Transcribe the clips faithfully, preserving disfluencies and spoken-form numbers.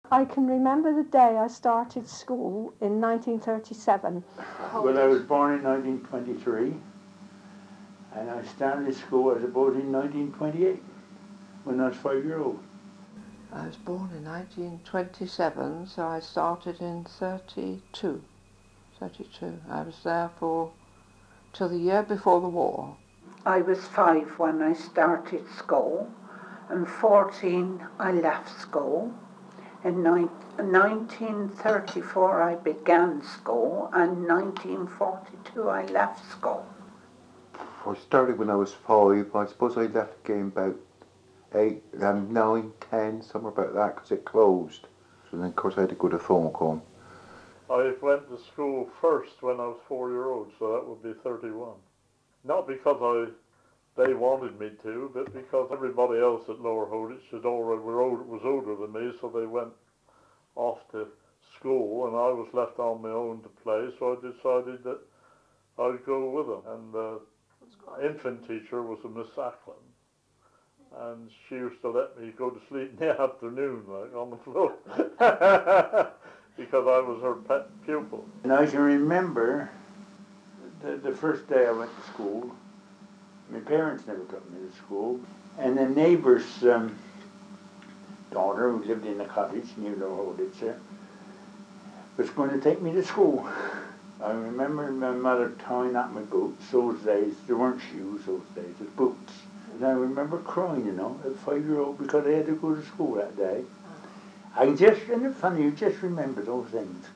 I can remember the day I started school in nineteen thirty-seven. Well, I was born in nineteen twenty-three, and I started school, I suppose, in nineteen twenty-eight, when I was five years old. I was born in nineteen twenty-seven, so I started in thirty-two. thirty-two. I was there for till the year before the war. I was five when I started school, and fourteen I left school. In nineteen thirty-four I began school, and nineteen forty-two I left school. I started when I was five. I suppose I left again about eight, um, nine, ten, somewhere about that, because it closed. So then, of course, I had to go to Thorncombe. I went to school first when I was four year old, so that would be thirty-one. Not because I they wanted me to, but because everybody else at Lower Holditch had already were old, was older than me, so they went off to school, and I was left on my own to play, so I decided that I'd go with them. And the infant teacher was a Miss Ackland, and she used to let me go to sleep in the afternoon, like, on the floor, because I was her pet pupil. And I can remember the, the first day I went to school. My parents never took me to school, and the neighbour's um, daughter, who lived in a cottage near the Holditch there, was going to take me to school. I remember my mother tying up my boots. Those days, there weren't shoes those days, it was boots. And I remember crying, you know, at five-year-old, because I had to go to school that day. I just, and it's funny, you just remember those things.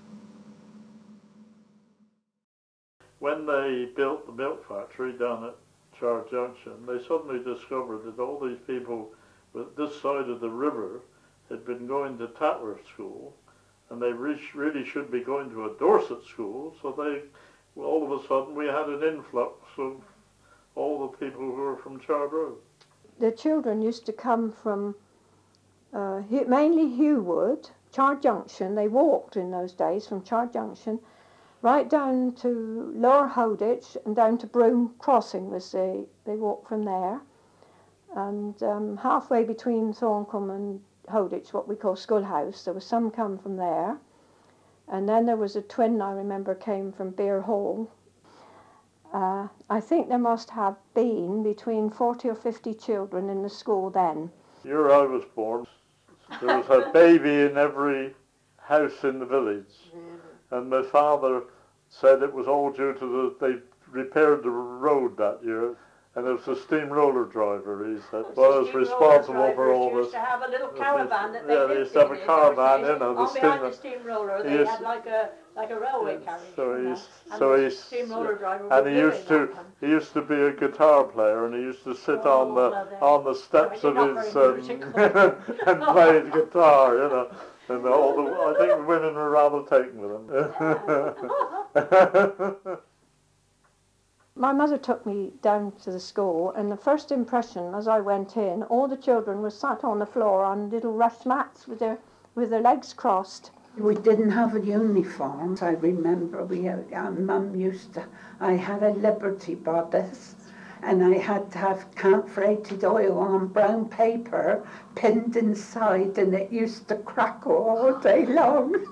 When they built the milk factory down at Char Junction, they suddenly discovered that all these people with this side of the river had been going to Tatworth School, and they re really should be going to a Dorset school, so they, well, all of a sudden we had an influx of all the people who were from Chard Road. The children used to come from uh, mainly Hewwood, Chard Junction. They walked in those days from Chard Junction right down to Lower Holditch and down to Broome Crossing. Was the, they walked from there. And um, halfway between Thorncombe and Holditch, what we call Schoolhouse, there was some come from there. And then there was a twin, I remember, came from Beer Hall. Uh, I think there must have been between forty or fifty children in the school then. The year I was born, there was a baby in every house in the village. And my father said it was all due to the, they repaired the road that year, and it was the steamroller driver, he said, well, was responsible for all this. Used to have a little caravan that they yeah, lived they used to have in a caravan, you know, the on behind the steam, steamroller, they had like a like a railway yeah, carriage. So he's, and so the he's, steamroller driver and was he used to, he used to be a guitar player, and he used to sit oh, on the well then, on the steps so of his um, and play the guitar, you know. And all the, I think the women were rather taken with him. My mother took me down to the school, and the first impression as I went in, all the children were sat on the floor on little rush mats with their, with their legs crossed. We didn't have a uniform. I remember we had, uh, Mum used to, I had a Liberty bodice, and I had to have camphorated oil on brown paper pinned inside, and it used to crackle all day long.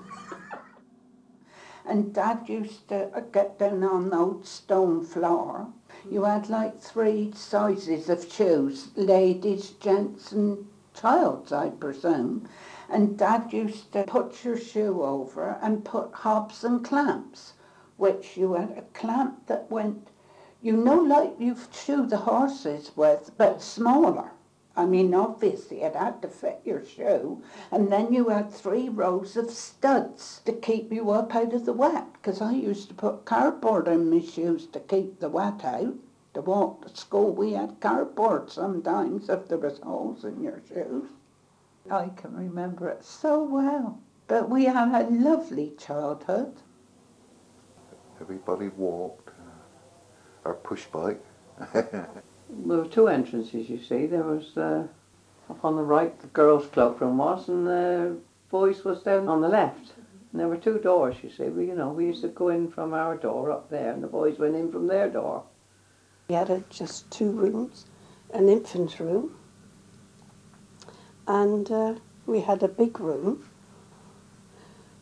And Dad used to get down on the old stone floor. You had like three sizes of shoes, ladies, gents and child's, I presume. And Dad used to put your shoe over and put hobs and clamps, which you had a clamp that went, you know, like you shoe the horses with, but smaller. I mean, obviously it had to fit your shoe. And then you had three rows of studs to keep you up out of the wet, because I used to put cardboard in my shoes to keep the wet out. To walk to school, we had cardboard sometimes if there was holes in your shoes. I can remember it so well. But we had a lovely childhood. Everybody walked, or push bike. There were two entrances, you see. There was uh, up on the right, the girls' cloakroom was, and the boys' was down on the left. And there were two doors, you see. We, you know, we used to go in from our door up there, and the boys went in from their door. We had uh, just two rooms, an infant's room, and uh, we had a big room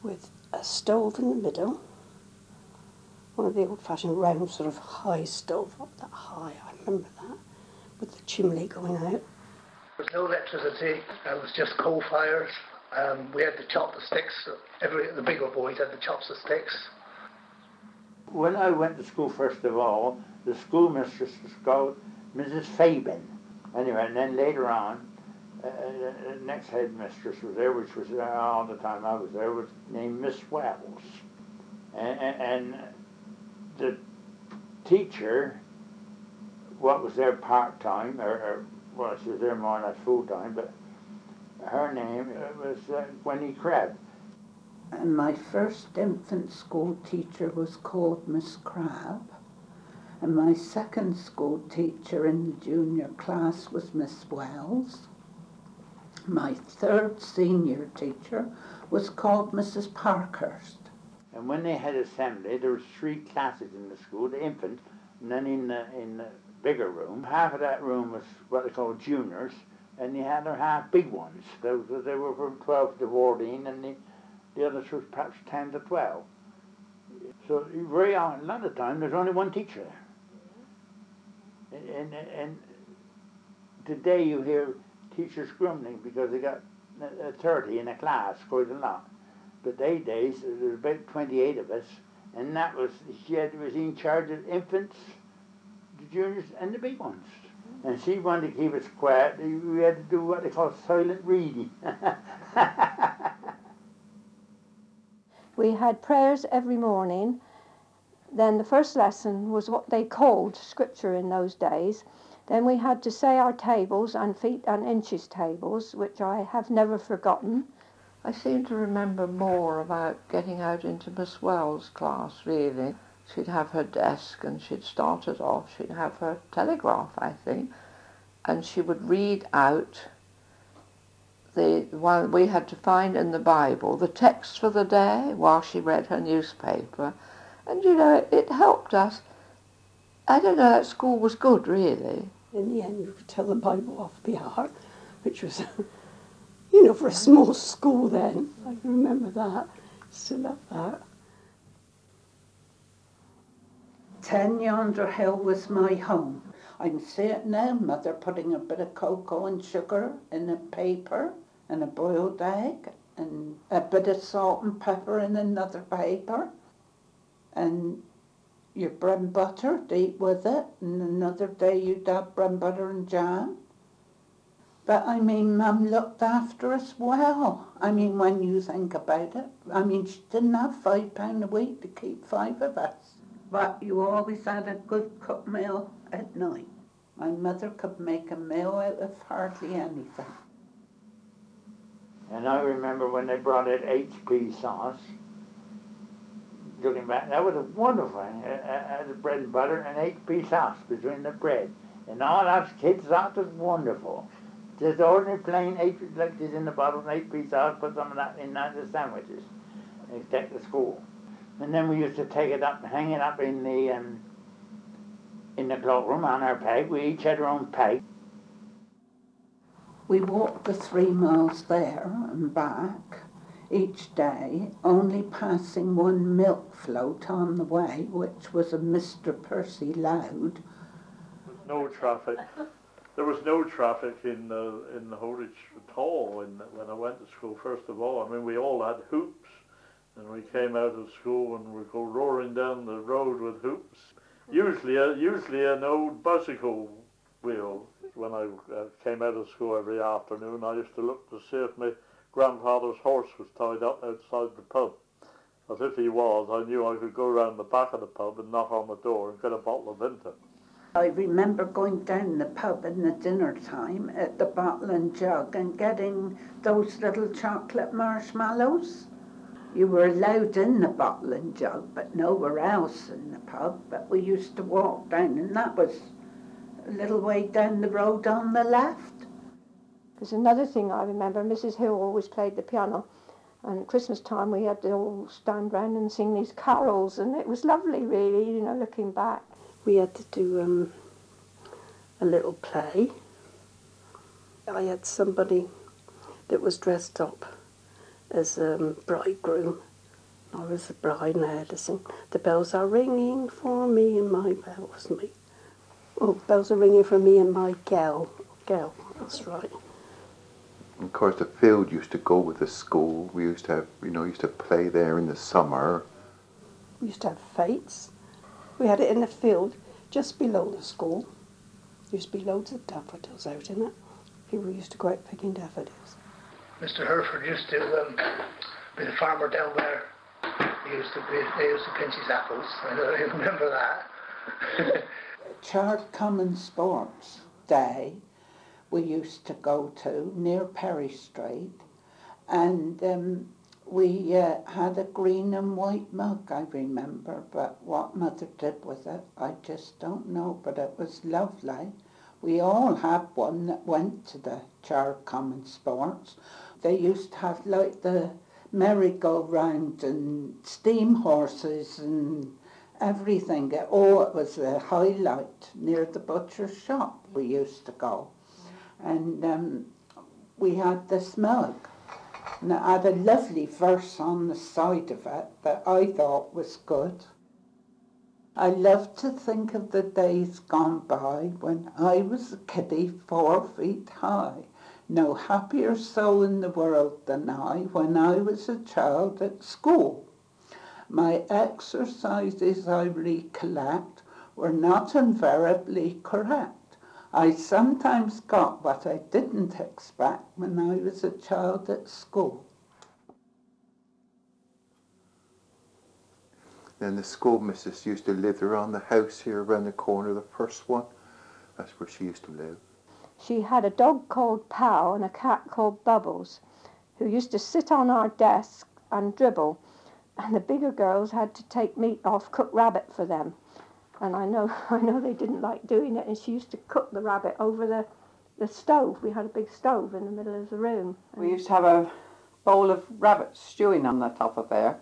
with a stove in the middle, one of the old-fashioned round sort of high stove, up that high, I remember that, with the chimney going out. There was no electricity, it was just coal fires. Um, we had to chop the sticks, every, the bigger boys had to chop the sticks. When I went to school, first of all, the schoolmistress was called Missus Fabin. Anyway, and then later on, uh, the next headmistress was there, which was uh, all the time I was there, was named Miss Wells. And, and, and the teacher, what was there part-time, or, or well, she was there more or less full-time, but her name was uh, Gwenny Crabbe. And my first infant school teacher was called Miss Crabbe, and my second school teacher in the junior class was Miss Wells. My third senior teacher was called Missus Parkhurst. And when they had assembly, there was three classes in the school, the infant, and then in the, in the bigger room, half of that room was what they call juniors, and the other half big ones. They, they were from twelve to fourteen, and the, the others was perhaps ten to twelve. So very often, a lot of the time, there's only one teacher there. And, and, and today you hear teachers grumbling because they got uh, thirty in a class, quite a lot. But they days, there was about twenty-eight of us, and that was, she had, was in charge of infants, the juniors, and the big ones. And she wanted to keep us quiet. We had to do what they call silent reading. We had prayers every morning. Then the first lesson was what they called scripture in those days. Then we had to say our tables and feet and inches tables, which I have never forgotten. I seem to remember more about getting out into Miss Wells' class, really. She'd have her desk and she'd start it off. She'd have her telegraph, I think, and she would read out the one we had to find in the Bible, the text for the day, while she read her newspaper. And, you know, it, it helped us. I don't know, that school was good, really. In the end, you could tell the Bible off by heart, which was, you know, for a small school then. I can remember that. Still love that. Ten Yonder Hill was my home. I can see it now, Mother putting a bit of cocoa and sugar in a paper and a boiled egg and a bit of salt and pepper in another paper and your bread and butter to eat with it, and another day you'd have bread and butter and jam. But I mean, Mum looked after us well. I mean, when you think about it, I mean, she didn't have five pound a week to keep five of us. But you always had a good cooked meal at night. My mother could make a meal out of hardly anything. And I remember when they brought out H P sauce, looking back, that was a wonderful thing. Uh, uh, bread and butter and H P sauce between the bread. And all us kids thought it was wonderful. Just ordinary plain H P, like this in the bottle, and H P sauce, put some of that in that the sandwiches. And take to school. And then we used to take it up and hang it up in the um, in the cloakroom on our peg. We each had our own peg. We walked the three miles there and back each day, only passing one milk float on the way, which was a Mister Percy Loud. No traffic. There was no traffic in uh, in Holditch at all in, when I went to school, first of all. I mean, we all had hoops, and we came out of school and we'd go roaring down the road with hoops. Usually, a, usually an old bicycle wheel. When I uh, came out of school every afternoon, I used to look to see if my grandfather's horse was tied up outside the pub. As if he was, I knew I could go round the back of the pub and knock on the door and get a bottle of Vimto. I remember going down the pub in the dinner time at the Bottle and Jug and getting those little chocolate marshmallows. You were allowed in the Bottle and Jug, but nowhere else in the pub. But we used to walk down, and that was a little way down the road on the left. There's another thing I remember. Missus Hill always played the piano, and at Christmas time we had to all stand round and sing these carols, and it was lovely, really, you know, looking back. We had to do um, a little play. I had somebody that was dressed up as a um, bridegroom, I was the bride and I had to sing, the bells are ringing for me and my bells, me. Oh, bells are ringing for me and my gal. Gal, that's right. And of course, the field used to go with the school. We used to have, you know, used to play there in the summer. We used to have fetes. We had it in the field just below the school. There used to be loads of daffodils out in it. People used to go out picking daffodils. Mister Hereford used to um, be the farmer down there. He used to be, they used to pinch his apples. I don't even remember that. Chard Common Sports Day we used to go to near Perry Street, and um, we uh, had a green and white mug, I remember, but what Mother did with it, I just don't know, but it was lovely. We all had one that went to the Chard Common Sports. They used to have like the merry-go-round and steam horses and everything. Oh, it was a highlight near the butcher's shop we used to go. And um, we had this mug. And it had a lovely verse on the side of it that I thought was good. I love to think of the days gone by when I was a kiddie four feet high. No happier soul in the world than I when I was a child at school. My exercises I recollect were not invariably correct. I sometimes got what I didn't expect when I was a child at school. Then the school missus used to live around the house here around the corner, the first one. That's where she used to live. She had a dog called Pal and a cat called Bubbles, who used to sit on our desk and dribble, and the bigger girls had to take meat off, cook rabbit for them. And I know I know they didn't like doing it, and she used to cook the rabbit over the, the stove. We had a big stove in the middle of the room. We used to have a bowl of rabbit stewing on the top of there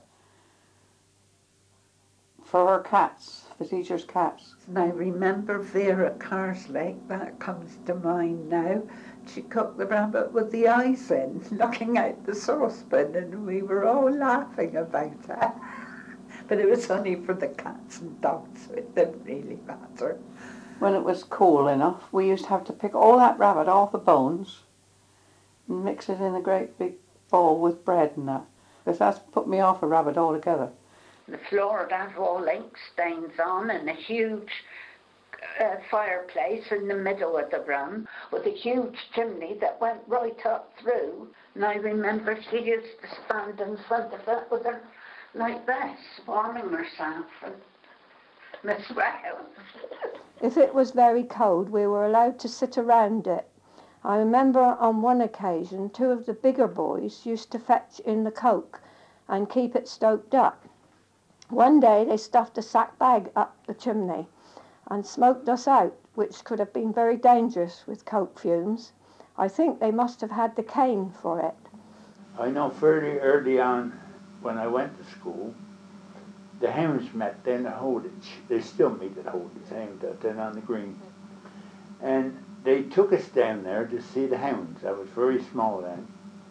for her cats, the teacher's cats. And I remember Vera Carslake, that comes to mind now. She cooked the rabbit with the eyes in, looking out the saucepan, and we were all laughing about it. But it was only for the cats and dogs, so it didn't really matter. When it was cool enough, we used to have to pick all that rabbit off the bones and mix it in a great big bowl with bread and that. Because that's put me off a rabbit altogether. The floor would have all ink stains on and a huge uh, fireplace in the middle of the room with a huge chimney that went right up through. And I remember she used to stand in front of it with her like this, warming herself and Miss Rouse. If it was very cold, we were allowed to sit around it. I remember on one occasion, two of the bigger boys used to fetch in the coke and keep it stoked up. One day they stuffed a sack bag up the chimney and smoked us out, which could have been very dangerous with coke fumes. I think they must have had the cane for it. I know fairly early on, when I went to school, the hounds met down at Holditch. They still meet at Holditch, aimed down on the green. And they took us down there to see the hounds. I was very small then.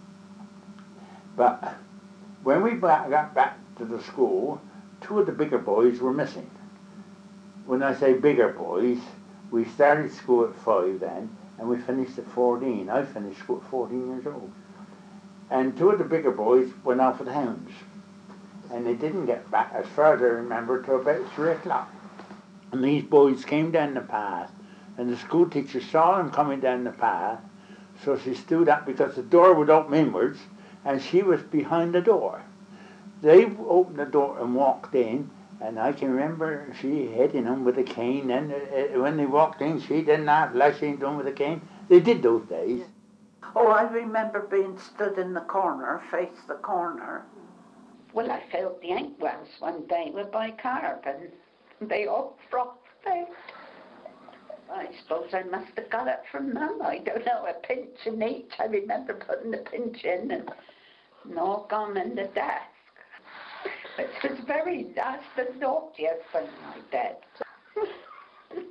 But when we got back to the school, two of the bigger boys were missing. When I say bigger boys, we started school at five then, and we finished at fourteen. I finished school at fourteen years old. And two of the bigger boys went off with the hounds. And they didn't get back, as far as I remember, till about three o'clock. And these boys came down the path, and the school teacher saw them coming down the path, so she stood up because the door would open inwards, and she was behind the door. They opened the door and walked in, and I can remember she hitting them with a cane, and uh, when they walked in, she didn't have lashing them with a cane. They did those days. Oh, I remember being stood in the corner, face the corner. Well, I filled the ink wells one day with bicarb and they all frothed out. I suppose I must have got it from them. I don't know, a pinch in each. I remember putting the pinch in and, and all gone in the desk. It was very, that's the naughtiest thing I did.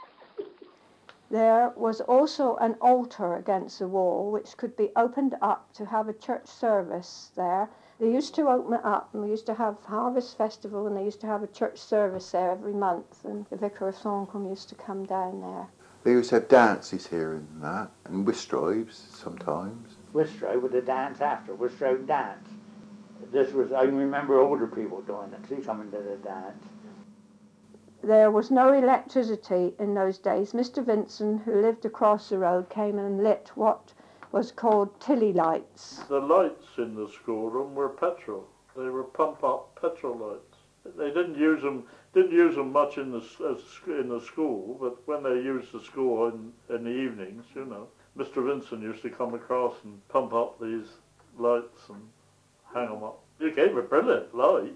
There was also an altar against the wall which could be opened up to have a church service there, They used to open it up, and we used to have Harvest Festival, and they used to have a church service there every month, and the Vicar of Thorncombe used to come down there. They used to have dances here and that, and whist drives sometimes. Whist drive with a dance after, whist drive dance. This was, I remember older people doing it, see, coming to the dance. There was no electricity in those days. Mister Vincent, who lived across the road, came and lit what was called Tilly lights. The lights in the schoolroom were petrol. They were pump-up petrol lights. They didn't use them didn't use them much in the as, in the school, but when they used the school in, in the evenings, you know, Mister Vincent used to come across and pump up these lights and hang them up. It gave a brilliant light.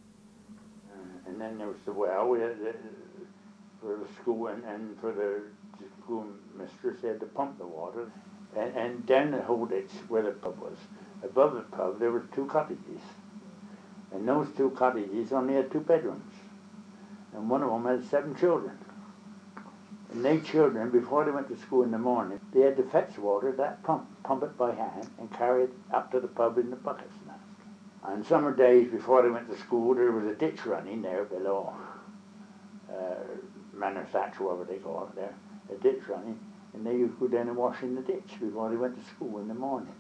Uh, and then there was the well. We had the, for the school and, and for the school mistress, they had to pump the water. And, and down the whole ditch where the pub was, above the pub there were two cottages. And those two cottages only had two bedrooms. And one of them had seven children. And they children, before they went to school in the morning, they had to fetch water, that pump, pump it by hand, and carry it up to the pub in the buckets. On summer days before they went to school, there was a ditch running there below uh, Manor Thatch, whatever they call it there, a ditch running. And they used to go down and wash in the ditch before they went to school in the morning.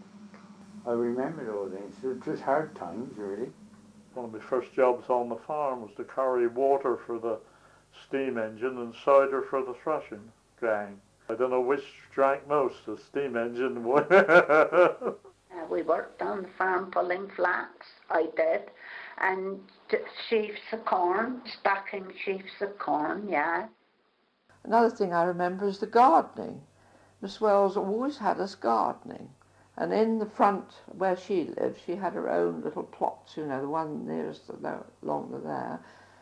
I remember those things. It was hard times, really. One of my first jobs on the farm was to carry water for the steam engine and cider for the thrashing gang. I don't know which drank most, the steam engine or uh, we worked on the farm pulling flax, I did, and sheaves of corn, stacking sheaves of corn, yeah. Another thing I remember is the gardening. Miss Wells always had us gardening. And in the front where she lived, she had her own little plots, you know, the one nearest the, along there.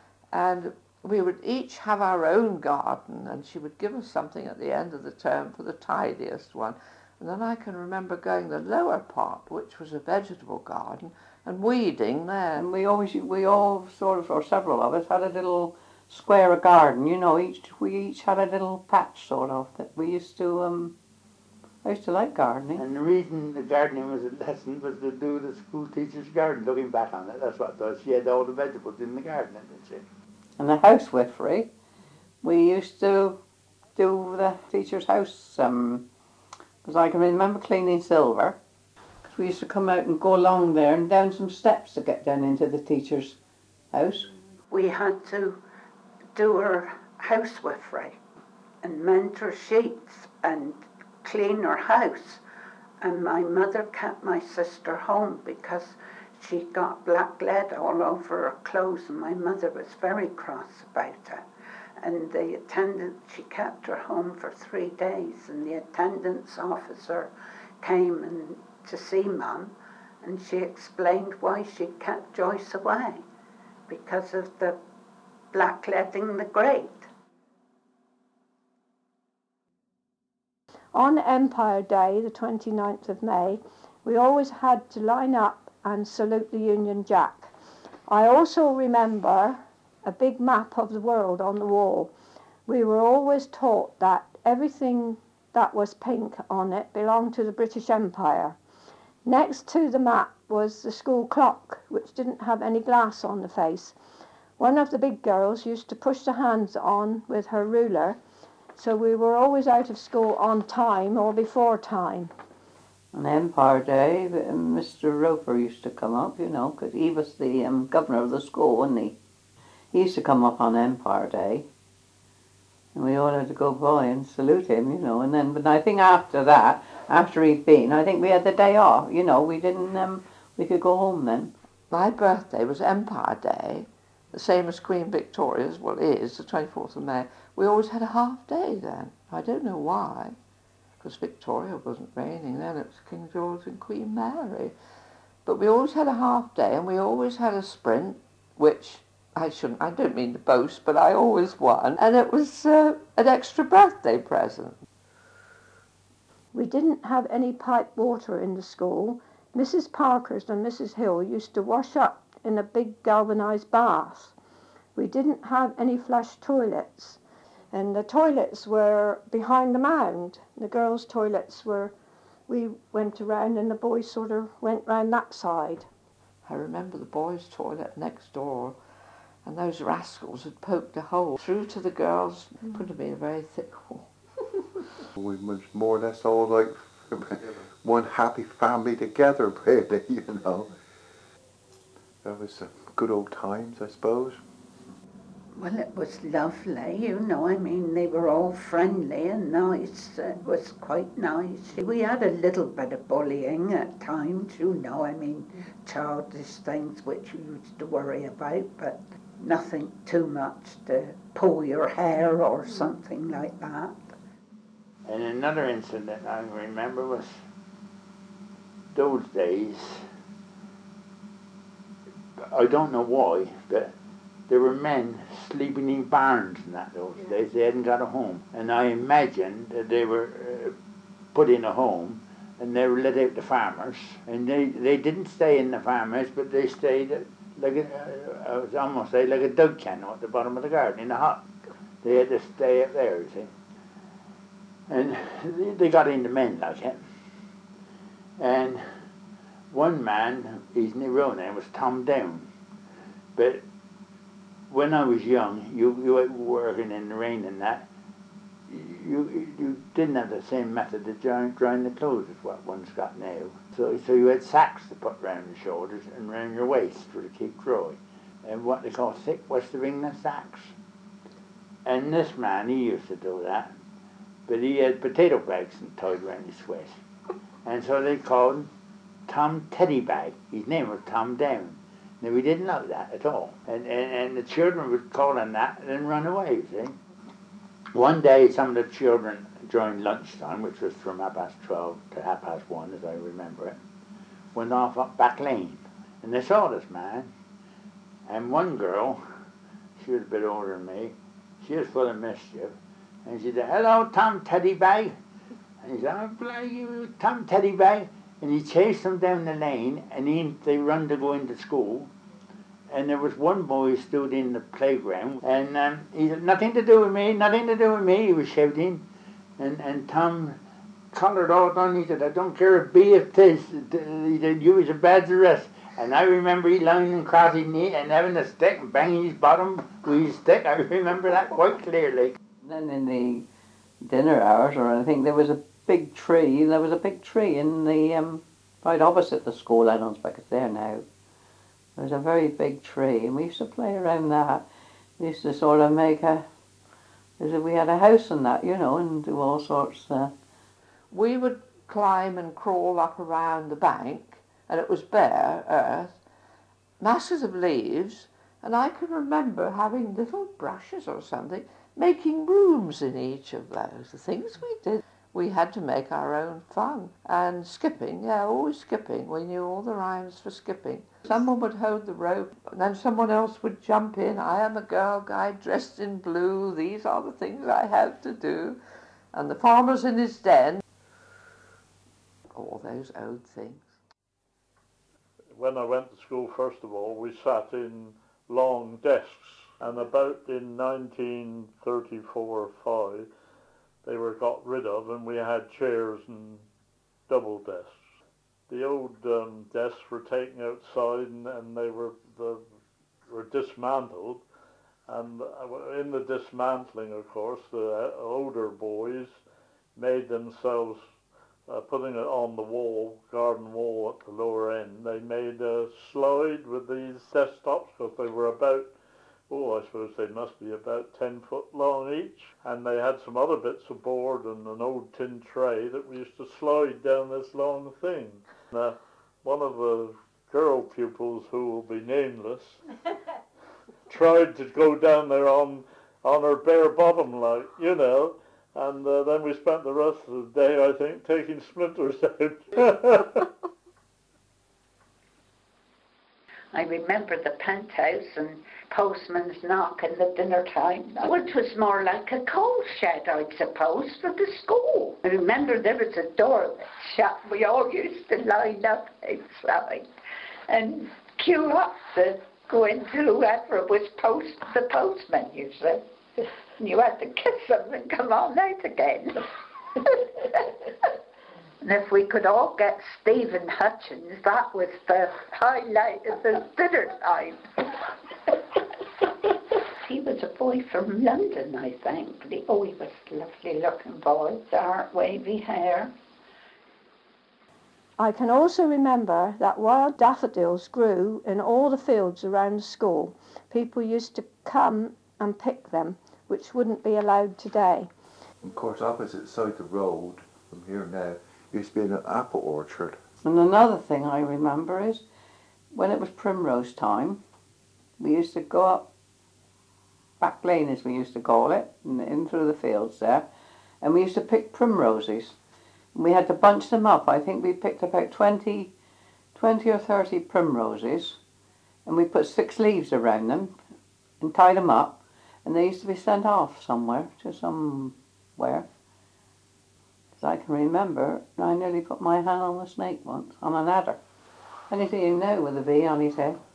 And we would each have our own garden, and she would give us something at the end of the term for the tidiest one. And then I can remember going the lower part, which was a vegetable garden, and weeding there. And we always, we all sort of, or several of us, had a little square of garden, you know, each we each had a little patch sort of that we used to, um, I used to like gardening. And the reason the gardening was a lesson was to do the school teacher's garden, looking back on it, that's what it was. She had all the vegetables in the garden, didn't she? And the housewifery, we used to do the teacher's house, um, because I can remember cleaning silver. Because we used to come out and go along there and down some steps to get down into the teacher's house. We had to do her housewifery and mend her sheets and clean her house. And my mother kept my sister home because she got black lead all over her clothes, and my mother was very cross about it. And the attendant, she kept her home for three days, and the attendance officer came and to see Mum, and she explained why she kept Joyce away, because of the blackleading the grate. On Empire Day, the twenty-ninth of May, we always had to line up and salute the Union Jack. I also remember a big map of the world on the wall. We were always taught that everything that was pink on it belonged to the British Empire. Next to the map was the school clock, which didn't have any glass on the face. One of the big girls used to push the hands on with her ruler, so we were always out of school on time or before time. On Empire Day, Mister Roper used to come up, you know, because he was the um, governor of the school, wasn't he? He used to come up on Empire Day, and we all had to go by and salute him, you know. And then, but I think after that, after he'd been, I think we had the day off, you know. We didn't, um, we could go home then. My birthday was Empire Day, the same as Queen Victoria's, well, is, the twenty-fourth of May. We always had a half day then. I don't know why, because Victoria wasn't reigning then, it was King George and Queen Mary. But we always had a half day, and we always had a sprint, which I shouldn't, I don't mean to boast, but I always won, and it was uh, an extra birthday present. We didn't have any piped water in the school. Missus Parkhurst and Missus Hill used to wash up in a big galvanised bath. We didn't have any flush toilets, and the toilets were behind the mound. The girls' toilets were, we went around and the boys sort of went round that side. I I remember the boys' toilet next door, and those rascals had poked a hole through to the girls. Mm. Could have been a very thick hole. We was more or less all like one happy family together, really, you know. That was uh, good old times, I suppose. Well, it was lovely, you know, I mean, they were all friendly and nice. It was quite nice. We had a little bit of bullying at times, you know, I mean, childish things which you used to worry about, but nothing too much to pull your hair or something like that. And another incident I remember was those days, I don't know why, but there were men sleeping in barns in that those yeah. days. They hadn't got a home. And I imagined that they were uh, put in a home and they were let out to farmers. And they, they didn't stay in the farmers, but they stayed uh, like a, uh, I was almost say like a dog kennel at the bottom of the garden in a hut. They had to stay up there, you see. And they, they got into men like it. And one man, his real name was Tom Down. But when I was young, you, you were working in the rain and that, you you didn't have the same method of drying, drying the clothes as what one's got now. So so you had sacks to put round your shoulders and round your waist for to keep dry. And what they call thick Western England sacks. And this man, he used to do that. But he had potato bags tied around his waist. And so they called him Tom Teddy Bag. His name was Tom Down. Now, we didn't know that at all. And, and, and the children would call him that and then run away, you see. One day, some of the children, during lunchtime, which was from half past twelve to half past one, as I remember it, went off up back lane. And they saw this man. And one girl, she was a bit older than me, she was full of mischief. And she said, "Hello, Tom Teddy Bag." And he said, "Oh, bloody you, Tom Teddy Bag." And he chased them down the lane, and he, they run to go into school. And there was one boy who stood in the playground, and um, he said, "Nothing to do with me, nothing to do with me," he was shouting. And, and Tom collared all done. He said, "I don't care a bee if this." He said, "You was a bad arrest." And I remember he lying across his knee and having a stick and banging his bottom with his stick. I remember that quite clearly. Then in the dinner hours or anything, there was a big tree. There was a big tree in the um, right opposite the school. I don't expect it's there now. There was a very big tree, and we used to play around that. We used to sort of make a, as if we had a house and that, you know, and do all sorts. Uh, we would climb and crawl up around the bank, and it was bare earth, masses of leaves, and I can remember having little brushes or something, making rooms in each of those. The things we did. We had to make our own fun. And skipping, yeah, always skipping. We knew all the rhymes for skipping. Someone would hold the rope, and then someone else would jump in. "I am a girl guide dressed in blue. These are the things I have to do." And the farmer's in his den. All those old things. When I went to school, first of all, we sat in long desks. And about in nineteen thirty-four or five, they were got rid of, and we had chairs and double desks. The old um, desks were taken outside, and, and they were the, were dismantled. And in the dismantling, of course, the older boys made themselves, uh, putting it on the wall, garden wall at the lower end, they made a slide with these desktops, because they were about, oh, I suppose they must be about ten foot long each. And they had some other bits of board and an old tin tray that we used to slide down this long thing. Uh, one of the girl pupils, who will be nameless, tried to go down there on, on her bare bottom, like, you know, and uh, then we spent the rest of the day, I think, taking splinters out. I remember the penthouse and postman's knock in the dinner time, which was more like a coal shed, I'd suppose, for the school. I remember there was a door that shut. We all used to line up outside and queue up to go into whoever was post the postman, you said. And you had to kiss them and come on out again. And if we could all get Stephen Hutchins, that was the highlight of the dinner time. He was a boy from London, I think. Oh, he was a lovely looking boy, dark wavy hair. I can also remember that wild daffodils grew in all the fields around the school. People used to come and pick them, which wouldn't be allowed today. Of course, opposite side of the road from here now used to be an apple orchard. And another thing I remember is when it was primrose time, we used to go up Back Lane, as we used to call it, in, in through the fields there, and we used to pick primroses. We had to bunch them up. I think we picked about twenty, twenty or thirty primroses, and we put six leaves around them and tied them up, and they used to be sent off somewhere, to somewhere. As I can remember, I nearly put my hand on a snake once, on an adder. Anything you know with a V on his head.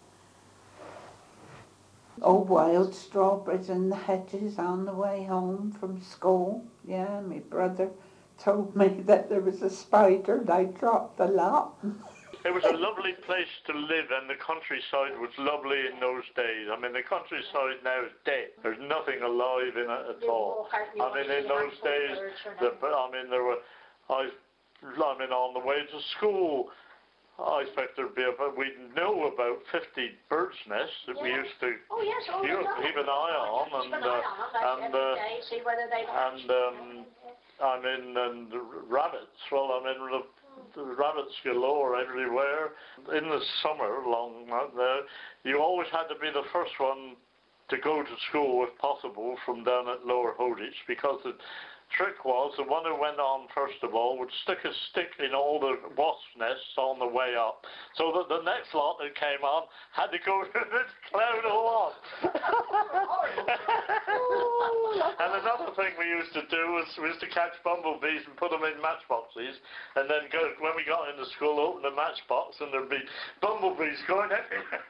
Oh, wild strawberries in the hedges on the way home from school. Yeah, my brother told me that there was a spider and I dropped the lot. It was a lovely place to live, and the countryside was lovely in those days. I mean, the countryside now is dead. There's nothing alive in it at all. I mean, in those days, the, I mean, there were, I, I mean, on the way to school, I expect there'd be about, we know about fifty birds' nests that yeah. we used to oh, yes, oh, keep, keep an eye on, and, uh, and, uh, day, see whether they and um, I mean, and rabbits. Well, I mean, the, the rabbits galore everywhere. In the summer, long there, you always had to be the first one to go to school, if possible, from down at Lower Holditch, because the trick was the one who went on first of all would stick a stick in all the wasp nests on the way up, so that the next lot that came on had to go to this cloud of wasps. And another thing we used to do was, was to catch bumblebees and put them in matchboxes, and then go, when we got into school, open the matchbox and there'd be bumblebees going everywhere.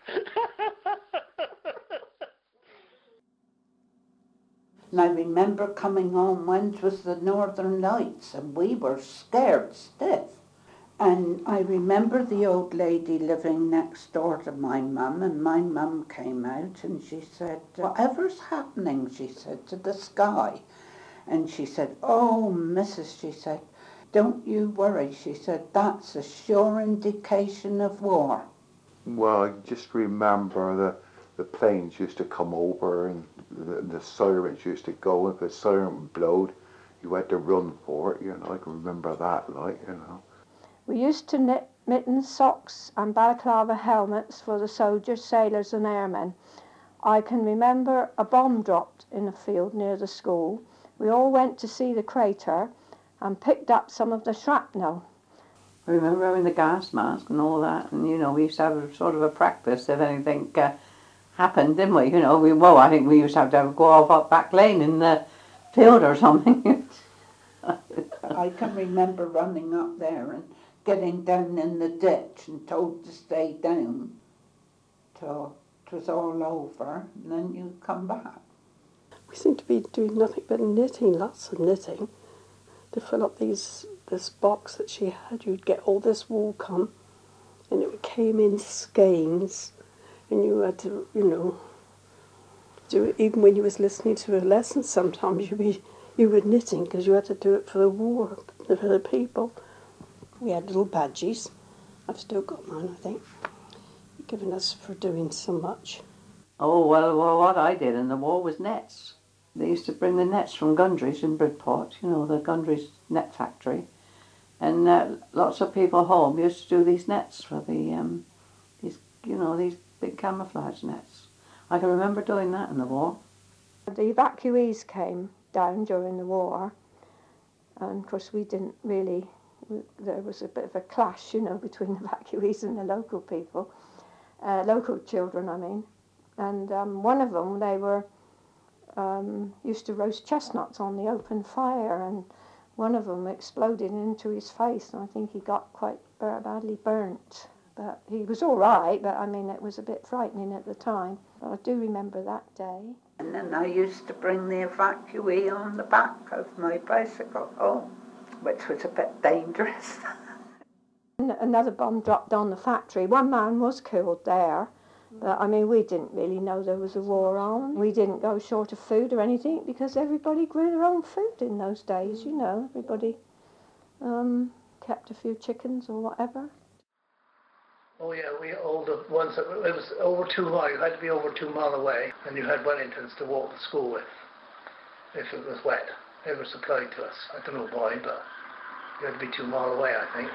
And I remember coming home when it was the Northern Lights, and we were scared stiff. And I remember the old lady living next door to my mum, and my mum came out and she said, "Whatever's happening," she said, "to the sky?" And she said, "Oh, missus," she said, "don't you worry," she said, "that's a sure indication of war." Well, I just remember the the planes used to come over and the, the sirens used to go. If the siren blowed, you had to run for it, you know. I can remember that, like, you know. We used to knit mittens, socks and balaclava helmets for the soldiers, sailors and airmen. I can remember a bomb dropped in a field near the school. We all went to see the crater and picked up some of the shrapnel. I remember having the gas mask and all that, and, you know, we used to have a, sort of a practice if anything uh, happened, didn't we? You know, we, well, I think we used to have to have, go off up Back Lane in the field or something. I can remember running up there and getting down in the ditch and told to stay down till it was all over, and then you come back. We seem to be doing nothing but knitting, lots of knitting, to fill up these this box that she had. You'd get all this wool come, and it came in skeins, and you had to, you know, do it even when you was listening to a lesson. Sometimes you be you were knitting because you had to do it for the war, for the people. We had little badges. I've still got mine, I think, given us for doing so much. Oh, well, well, what I did in the war was nets. They used to bring the nets from Gundry's in Bridport, you know, the Gundry's net factory. And uh, lots of people home used to do these nets for the, um, these, you know, these big camouflage nets. I can remember doing that in the war. The evacuees came down during the war, and of course we didn't really, there was a bit of a clash, you know, between the evacuees and the local people, uh, local children, I mean. And um, one of them, they were, um, used to roast chestnuts on the open fire, and one of them exploded into his face, and I think he got quite badly burnt. But he was all right, but I mean, it was a bit frightening at the time. But I do remember that day. And then I used to bring the evacuee on the back of my bicycle home. which was a bit dangerous. Another bomb dropped on the factory. One man was killed there, but I mean, we didn't really know there was a war on. We didn't go short of food or anything because everybody grew their own food in those days, you know. Everybody um, kept a few chickens or whatever. Oh yeah, we all the ones that it was over two miles. You had to be over two mile away, and you had Wellingtons to walk to school with if it was wet. They were supplied to us. I don't know why, but you had to be two mile away, I think.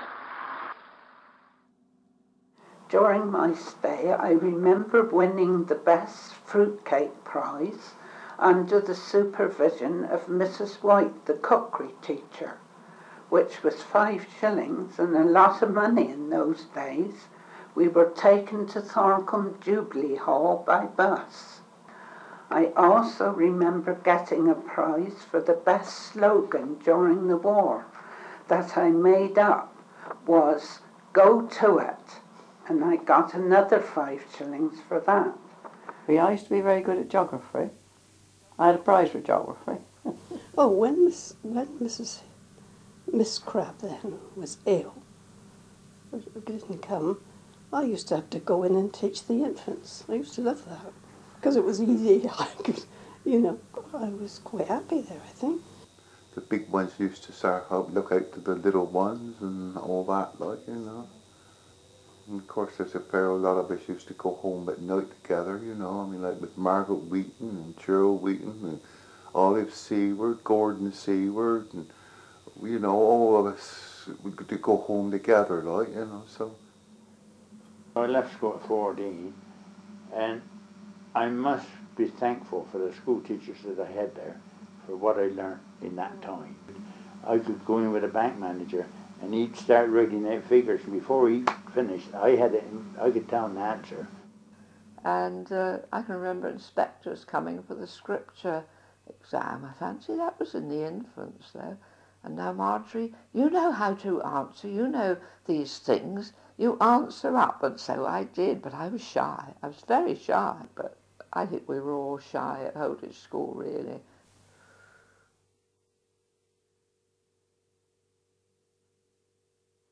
During my stay, I remember winning the best fruitcake prize under the supervision of Missus White, the cookery teacher, which was five shillings and a lot of money in those days. We were taken to Thorncombe Jubilee Hall by bus. I also remember getting a prize for the best slogan during the war that I made up was, "Go to it," and I got another five shillings for that. I used to be very good at geography. I had a prize for geography. Oh, when Miss, when Missus Miss Crab then was ill, didn't come, I used to have to go in and teach the infants. I used to love that because it was easy. I could, you know, I was quite happy there, I think. The big ones used to start out, look out to the little ones and all that, like, you know. And of course, there's a fair lot of us used to go home at night together, you know. I mean, like with Margaret Wheaton and Gerald Wheaton and Olive Seward, Gordon Seward, and, you know, all of us, we could go home together, like, you know, so. I left school at fourteen, and I must be thankful for the school teachers that I had there for what I learned in that time. I could go in with a bank manager and he'd start writing out figures, and before he finished, I had it, I could tell him the answer. And uh, I can remember inspectors coming for the scripture exam. I fancy that was in the infants though. And now, Marjorie, you know how to answer, you know these things. You answer up, and so I did, but I was shy. I was very shy, but I think we were all shy at Holditch School, really.